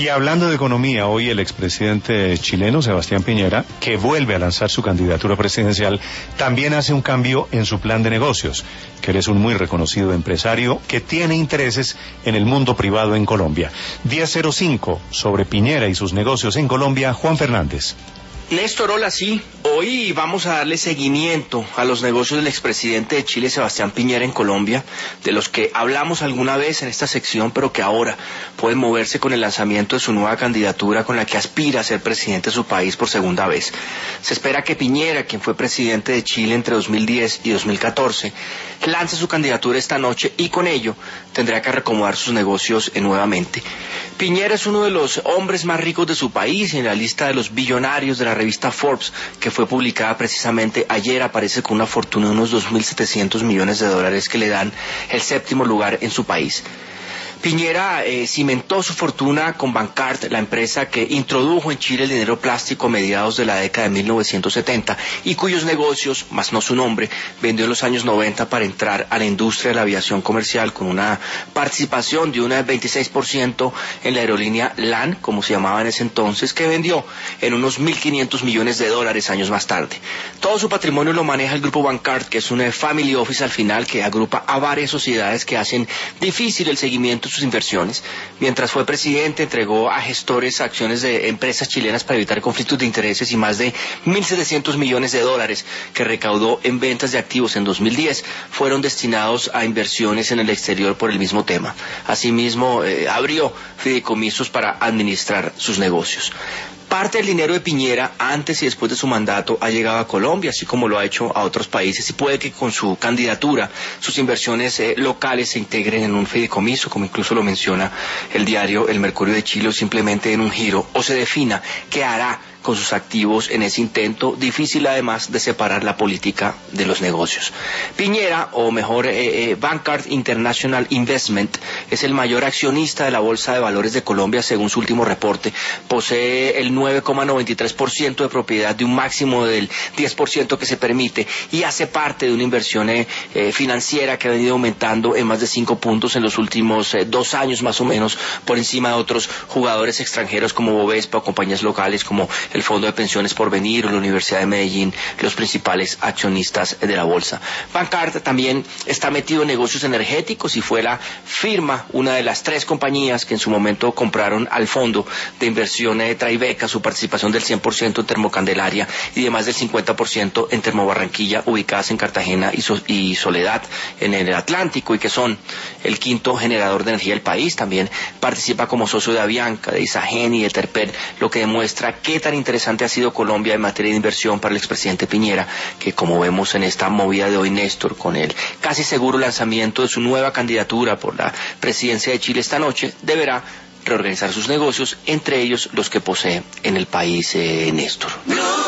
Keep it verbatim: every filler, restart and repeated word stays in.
Y hablando de economía, hoy el expresidente chileno, Sebastián Piñera, que vuelve a lanzar su candidatura presidencial, también hace un cambio en su plan de negocios, que él es un muy reconocido empresario que tiene intereses en el mundo privado en Colombia. diez cero cinco, sobre Piñera y sus negocios en Colombia, Juan Fernández. Néstor, hola, sí. Hoy vamos a darle seguimiento a los negocios del expresidente de Chile, Sebastián Piñera, en Colombia, de los que hablamos alguna vez en esta sección, pero que ahora pueden moverse con el lanzamiento de su nueva candidatura con la que aspira a ser presidente de su país por segunda vez. Se espera que Piñera, quien fue presidente de Chile entre dos mil diez y dos mil catorce, lance su candidatura esta noche y con ello tendrá que reacomodar sus negocios nuevamente. Piñera es uno de los hombres más ricos de su país y en la lista de los billonarios de la revista Forbes, que fue publicada precisamente ayer, aparece con una fortuna de unos dos mil setecientos millones de dólares que le dan el séptimo lugar en su país. Piñera eh, cimentó su fortuna con Bancard, la empresa que introdujo en Chile el dinero plástico a mediados de la década de mil novecientos setenta y cuyos negocios, más no su nombre, vendió en los años noventa para entrar a la industria de la aviación comercial con una participación de un veintiséis por ciento en la aerolínea LAN, como se llamaba en ese entonces, que vendió en unos mil quinientos millones de dólares años más tarde. Todo su patrimonio lo maneja el grupo Bancard, que es un family office al final que agrupa a varias sociedades que hacen difícil el seguimiento sus inversiones. Mientras fue presidente, entregó a gestores acciones de empresas chilenas para evitar conflictos de intereses y más de mil setecientos millones de dólares que recaudó en ventas de activos en dos mil diez fueron destinados a inversiones en el exterior por el mismo tema. Asimismo, eh, abrió fideicomisos para administrar sus negocios. Parte del dinero de Piñera, antes y después de su mandato, ha llegado a Colombia, así como lo ha hecho a otros países, y puede que con su candidatura sus inversiones eh, locales se integren en un fideicomiso, como incluso lo menciona el diario El Mercurio de Chile, o simplemente en un giro, o se defina qué hará con sus activos en ese intento, difícil además de separar la política de los negocios. Piñera, o mejor eh, eh, Bancard International Investment, es el mayor accionista de la Bolsa de Valores de Colombia según su último reporte. Posee el nueve coma noventa y tres por ciento de propiedad de un máximo del diez por ciento que se permite y hace parte de una inversión eh, eh, financiera que ha venido aumentando en más de cinco puntos en los últimos eh, dos años más o menos, por encima de otros jugadores extranjeros como Bovespa o compañías locales como el Fondo de Pensiones Porvenir o la Universidad de Medellín, los principales accionistas de la bolsa. Bancard también está metido en negocios energéticos y fue la firma, una de las tres compañías que en su momento compraron al fondo de inversión de Tribeca, su participación del cien por ciento en Termocandelaria y de más del cincuenta por ciento en Termobarranquilla, ubicadas en Cartagena y, so y Soledad en el Atlántico, y que son el quinto generador de energía del país. También participa como socio de Avianca, de Isagen y de Terpel, lo que demuestra qué tan interesante ha sido Colombia en materia de inversión para el expresidente Piñera, que como vemos en esta movida de hoy, Néstor, con el casi seguro lanzamiento de su nueva candidatura por la presidencia de Chile esta noche, deberá reorganizar sus negocios, entre ellos los que posee en el país, eh, Néstor.